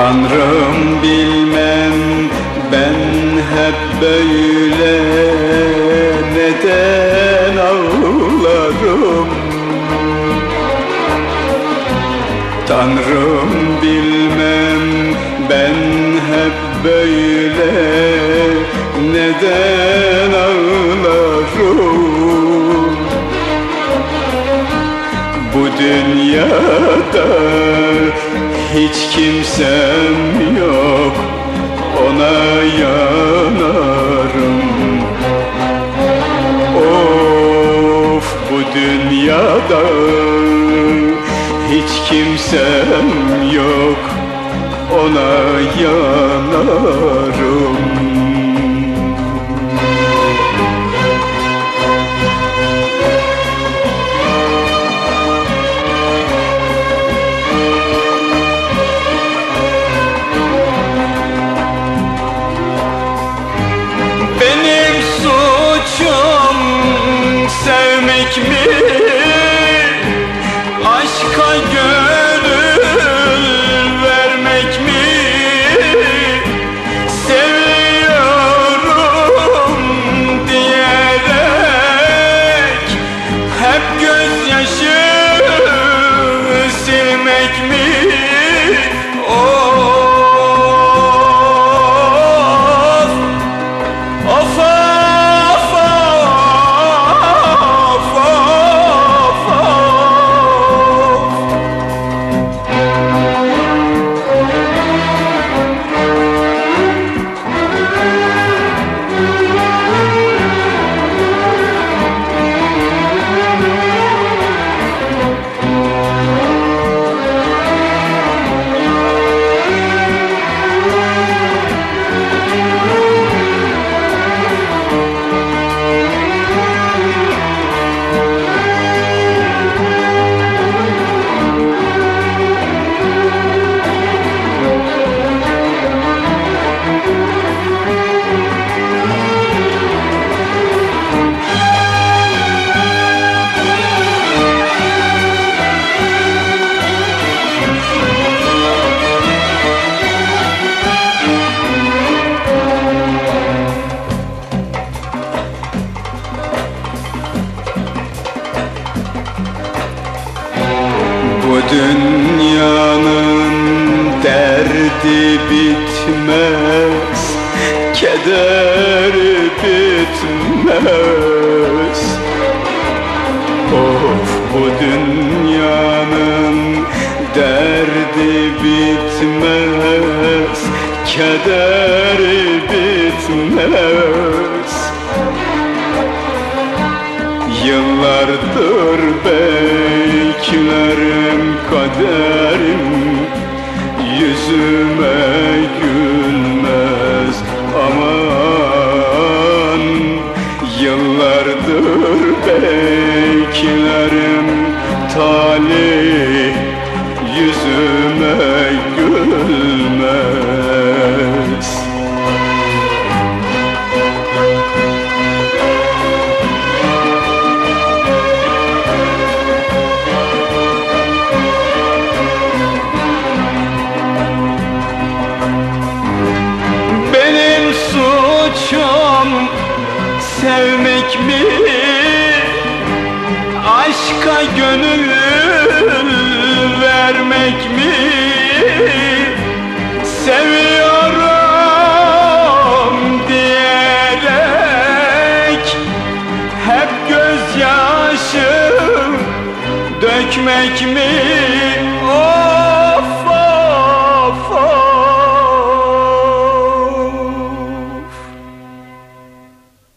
Tanrım bilmem ben hep böyle neden ağlarım? Tanrım bilmem ben hep böyle neden ağlarım? Bu dünyada hiç kimsem yok, ona yanarım. Of, bu dünyada hiç kimsem yok, ona yanarım. Benim suçum sevmek mi? Aşka gönül vermek mi? Seviyorum diyerek hep gözyaşı silmek mi? Bu dünyanın derdi bitmez, kederi bitmez. Of, bu dünyanın derdi bitmez, kederi bitmez. Yıllardır beklerim kaderim, yüzüme gülmez aman. Yıllardır beklerim talih, yüzüme gülmez. Sevmek mi? Aşka gönül vermek mi? Seviyorum diyerek hep gözyaşı dökmek mi? Oh!